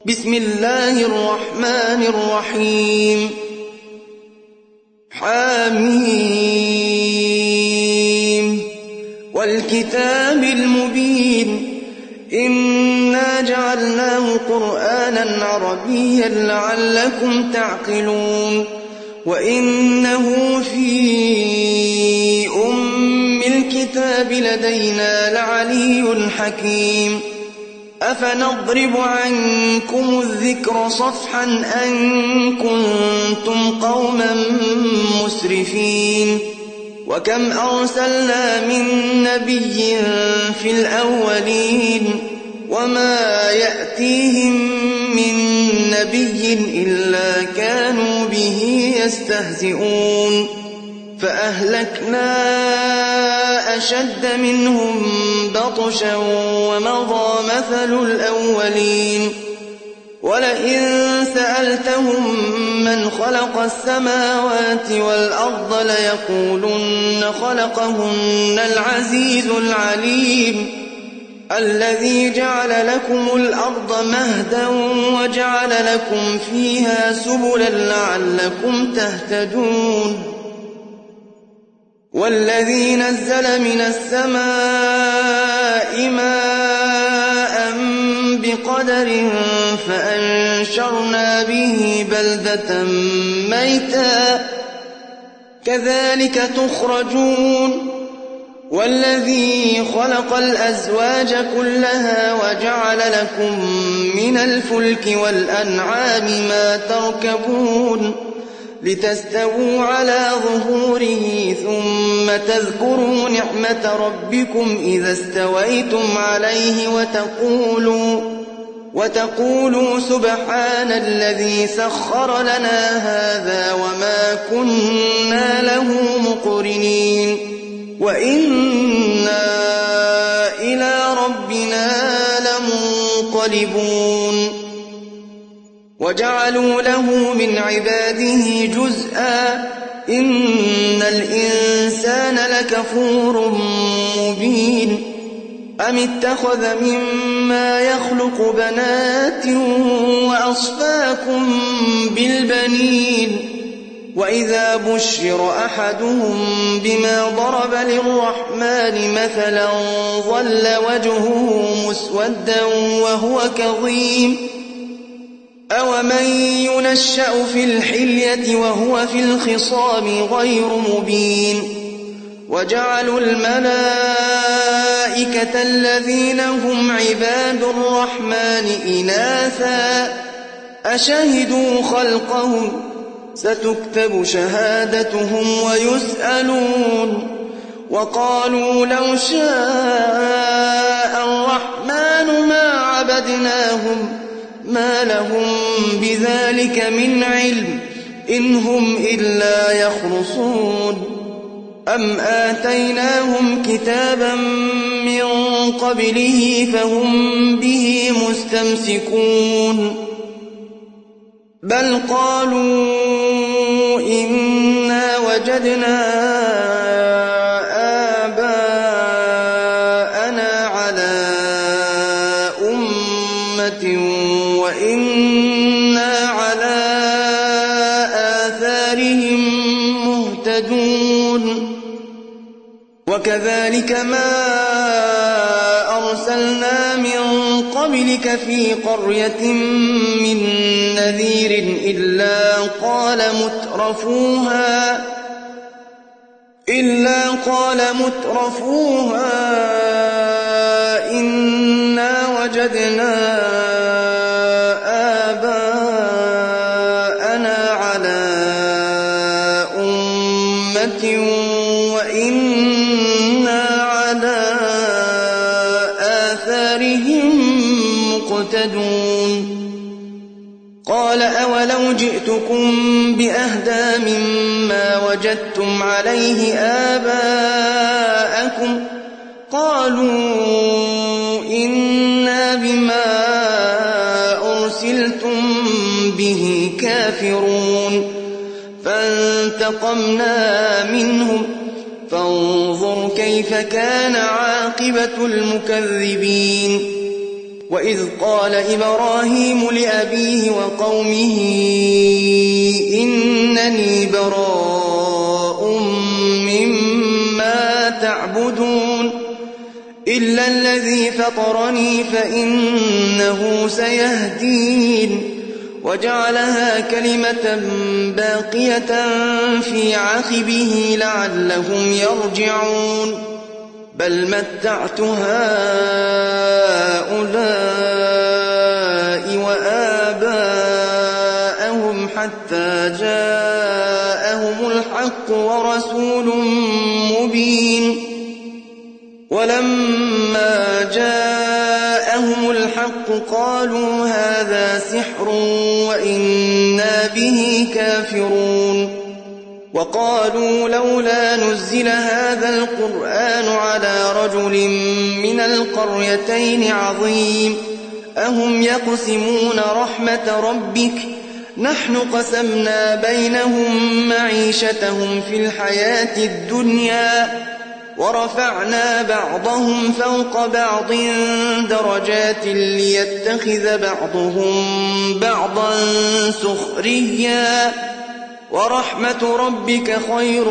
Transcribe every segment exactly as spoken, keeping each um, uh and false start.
بسم الله الرحمن الرحيم. حاميم والكتاب المبين إنا جعلناه قرآنا عربيا لعلكم تعقلون وإنه في أم الكتاب لدينا لعلي حكيم. أفنضرب عنكم الذكر صفحا أن كنتم قوما مسرفين وكم أرسلنا من نبي في الأولين وما يأتيهم من نبي إلا كانوا به يستهزئون فأهلكنا أشد منهم بطشا ومضى مثل الأولين ولئن سألتهم من خلق السماوات والأرض ليقولن خلقهن العزيز العليم الذي جعل لكم الأرض مهدا وجعل لكم فيها سبلا لعلكم تهتدون والذي نزل من السماء ماء بقدر فأنشرنا به بلدة ميتا كذلك تخرجون والذي خلق الأزواج كلها وجعل لكم من الفلك والأنعام ما تركبون لتستووا على ظهوره ثم تذكروا نعمة ربكم إذا استويتم عليه وتقولوا, وتقولوا سبحان الذي سخر لنا هذا وما كنا له مقرنين وإنا إلى ربنا لمنقلبون وجعلوا له من عباده جزءا إن الإنسان لكفور مبين أم اتخذ مما يخلق بنات وأصفاكم بالبنين وإذا بشر أحدهم بما ضرب للرحمن مثلا ظل وجهه مسودا وهو كظيم أومن ينشأ في الحلية وهو في الخصام غير مبين وجعلوا الملائكة الذين هم عباد الرحمن إناثا أشهدوا خلقهم ستكتب شهادتهم ويسألون وقالوا لو شاء الرحمن ما عبدناهم ما لهم بذلك من علم إن هم إلا يخرصون أم آتيناهم كتابا من قبله فهم به مستمسكون بل قالوا إنا وجدنا آباءنا على أمة وإنا على آثارهم مهتدون وكذلك ما أرسلنا من قبلك في قرية من نذير إلا قال مترفوها إلا قال مترفوها إنا وجدنا آباءنا على أمة وإنا على آثارهم مقتدون قال أولو جئتكم بأهدى مما وجدتم عليه آباءكم قالوا إنا بما أرسلتم به كافرون فانتقمنا منهم فانظر كيف كان عاقبة المكذبين وإذ قال إبراهيم لأبيه وقومه إنني براء مما تعبدون إلا الذي فطرني فإنه سيهدين وجعلها كلمة باقية في عقبه لعلهم يرجعون بل متعت هؤلاء وآباءهم حتى جاءهم الحق ورسول مبين ولما جاءهم الحق قالوا هذا سحر وإنا به كافرون وقالوا لولا نزل هذا القرآن على رجل من القريتين عظيم أهم يقسمون رحمة ربك نحن قسمنا بينهم معيشتهم في الحياة الدنيا ورفعنا بعضهم فوق بعض درجات ليتخذ بعضهم بعضا سخريا ورحمة ربك خير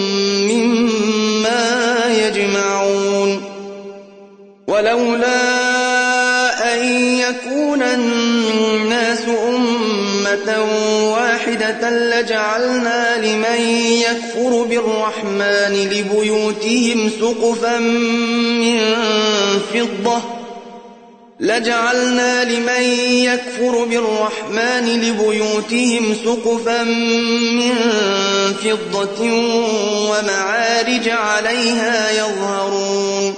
مما يجمعون ولولا أن يكون الناس أمة واحدة لجعلنا لمن يكفر بالرحمن لبيوتهم سقفا من فضة لجعلنا لمن يكفر بالرحمن لبيوتهم سقفا من فضة ومعارج عليها يظهرون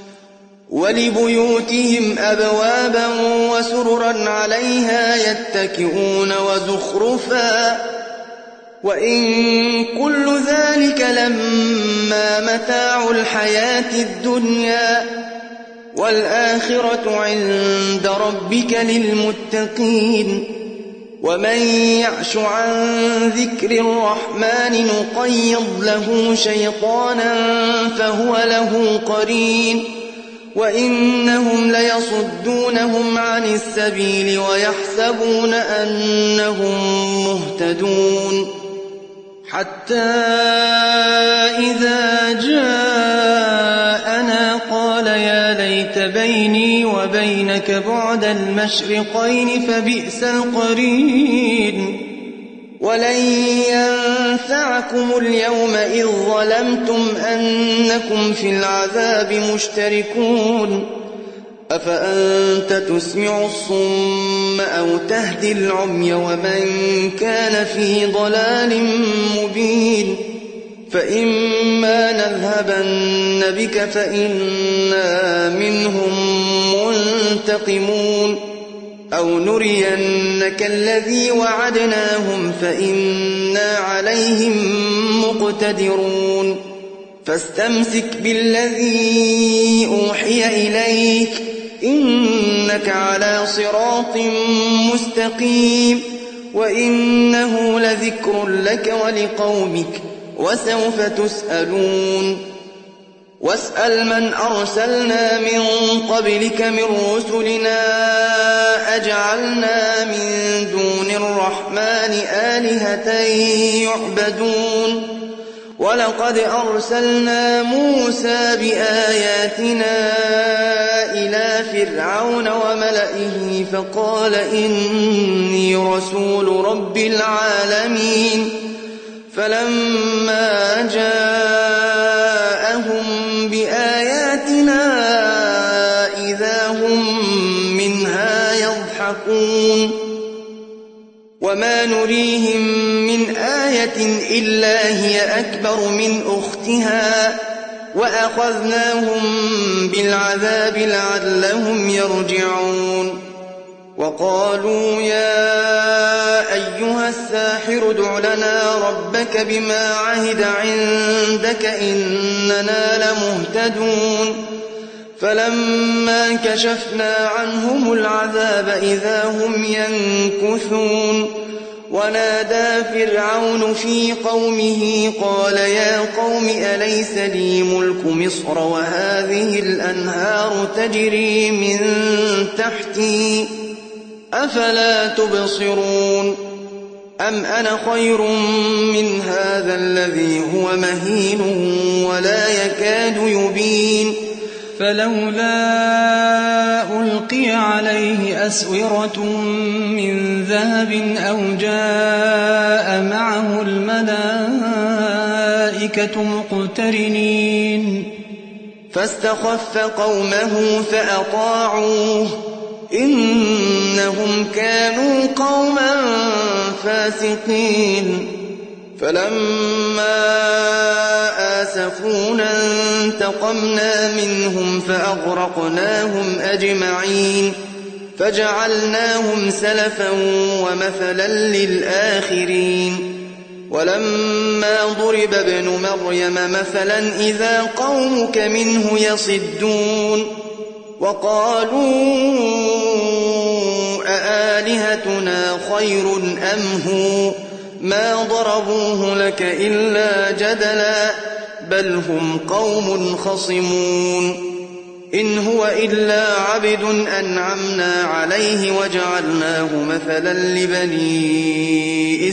ولبيوتهم أبوابا وسررا عليها يتكئون وزخرفا وإن كل ذلك لما متاع الحياة الدنيا والآخرة عند ربك للمتقين ومن يعش عن ذكر الرحمن نقيض له شيطانا فهو له قرين وإنهم ليصدونهم عن السبيل ويحسبون أنهم مهتدون حتى إذا جاءنا قال يا ليت بيني وبينك بعد المشرقين فبئس القرين ولن ينفعكم اليوم إذ ظلمتم أنكم في العذاب مشتركون أفأنت تسمع الصم أو تهدي العمي ومن كان في ضلال مبين فإما نذهبن بك فإنا منهم منتقمون أو نرينك الذي وعدناهم فإنا عليهم مقتدرون فاستمسك بالذي أوحي إليك إنك على صراط مستقيم وإنه لذكر لك ولقومك وسوف تسألون واسأل من أرسلنا من قبلك من رسلنا أجعلنا من دون الرحمن آلهة يعبدون ولقد أرسلنا موسى بآياتنا إلى فرعون وملئه فقال إني رسول رب العالمين فلما جاءهم بآياتنا إذا هم منها يضحكون وما نريهم من آية إلا هي أكبر من أختها وأخذناهم بالعذاب لعلهم يرجعون وقالوا يا أيها الساحر ادع لنا ربك بما عهد عندك إننا لمهتدون فلما كشفنا عنهم العذاب إذا هم ينكثون ونادى فرعون في قومه قال يا قوم أليس لي ملك مصر وهذه الأنهار تجري من تحتي أفلا تبصرون أم أنا خير من هذا الذي هو مهين ولا يكاد يبين فلولا ألقي عليه أسورة من ذهب أو جاء معه الملائكة مقترنين فاستخف قومه فأطاعوه إنهم كانوا قوما فاسقين فلما آسفونا انتقمنا منهم فأغرقناهم أجمعين فجعلناهم سلفا ومثلا للآخرين ولما ضرب ابن مريم مثلا إذا قومك منه يصدون وقالوا أآلهتنا خير أم هو ما ضربوه لك إلا جدلا بل هم قوم خصمون إن هو إلا عبد أنعمنا عليه وجعلناه مثلا لبني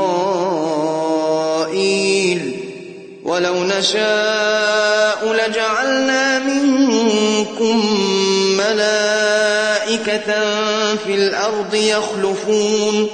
إسرائيل ولو نشاء لجعلنا منكم ملائكة في الأرض يخلفون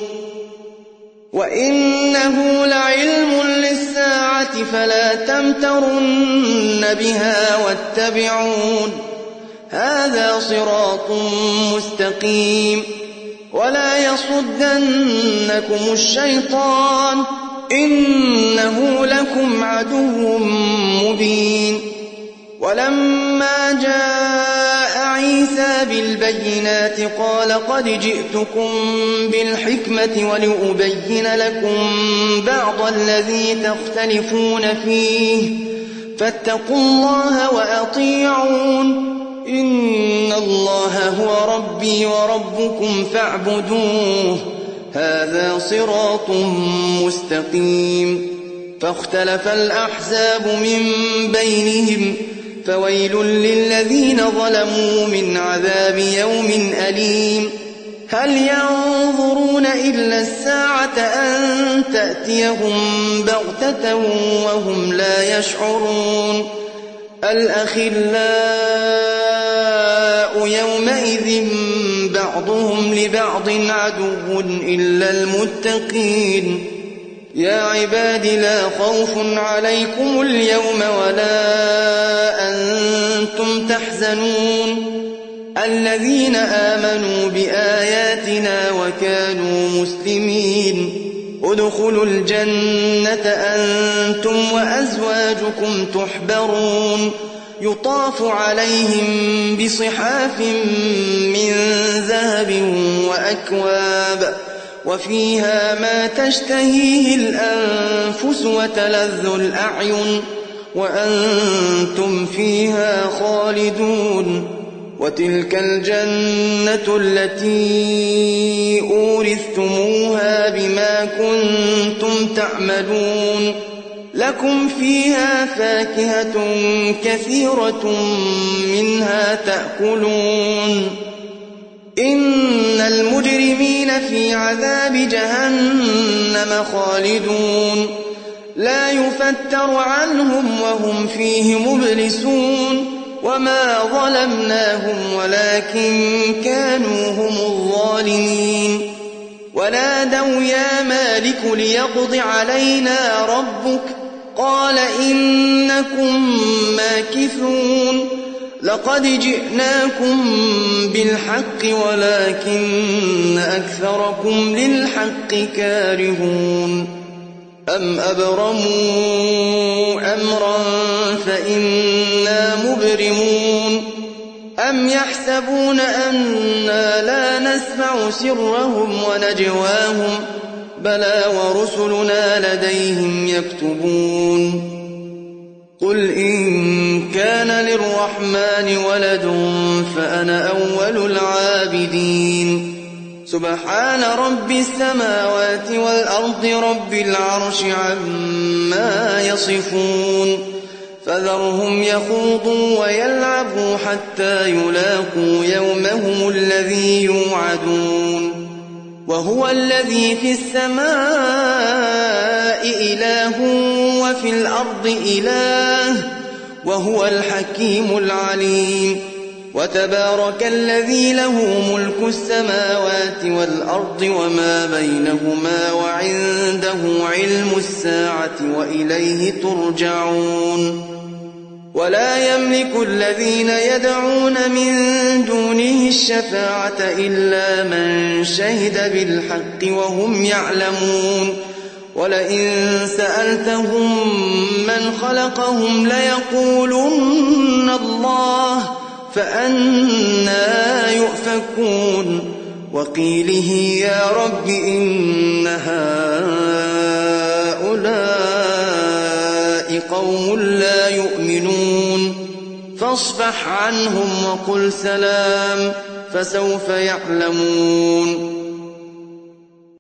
وإنه لعلم للساعة فلا تمترن بها واتبعون هذا صراط مستقيم ولا يصدنكم الشيطان إنه لكم عدو مبين ولما جاء عيسى بالبينات قال قد جئتكم بالحكمة ولأبين لكم بعض الذي تختلفون فيه فاتقوا الله وأطيعون إن الله هو ربي وربكم فاعبدوه هذا صراط مستقيم فاختلف الأحزاب من بينهم فويل للذين ظلموا من عذاب يوم أليم هل ينظرون إلا الساعة أن تأتيهم بغتة وهم لا يشعرون الأخلاء يومئذ بعضهم لبعض عدو إلا المتقين يا عباد لا خوف عليكم اليوم ولا أنتم تحزنون الذين آمنوا بآياتنا وكانوا مسلمين ادخلوا الجنة أنتم وأزواجكم تحبرون يطاف عليهم بصحاف من ذهب وأكواب وفيها ما تشتهيه الأنفس وتلذ الأعين وأنتم فيها خالدون وتلك الجنة التي أورثتموها بما كنتم تعملون لكم فيها فاكهة كثيرة منها تأكلون إن المجرمين في عذاب جهنم خالدون لا يفتر عنهم وهم فيه مبلسون وما ظلمناهم ولكن كانوا هم الظالمين ونادوا يا مالك ليقض علينا ربك قال إنكم ماكثون لقد جئناكم بالحق ولكن أكثركم للحق كارهون أم أبرموا أمرا فإنا مبرمون أم يحسبون أنا لا نسمع سرهم ونجواهم بلى ورسلنا لديهم يكتبون قل إن كان للرحمن ولد فأنا أول العابدين سبحان رب السماوات والأرض رب العرش عما يصفون فذرهم يخوضوا ويلعبوا حتى يلاقوا يومهم الذي يوعدون وهو الذي في السماء إله وفي الأرض إله وهو الحكيم العليم وتبارك الذي له ملك السماوات والأرض وما بينهما وعنده علم الساعة وإليه ترجعون ولا يملك الذين يدعون من دونه الشفاعة إلا من شهد بالحق وهم يعلمون ولئن سألتهم من خلقهم ليقولن الله فأنى يؤفكون وقيله يا رب إن هؤلاء قوم لا يؤمنون فاصفح عنهم وقل سلام فسوف يعلمون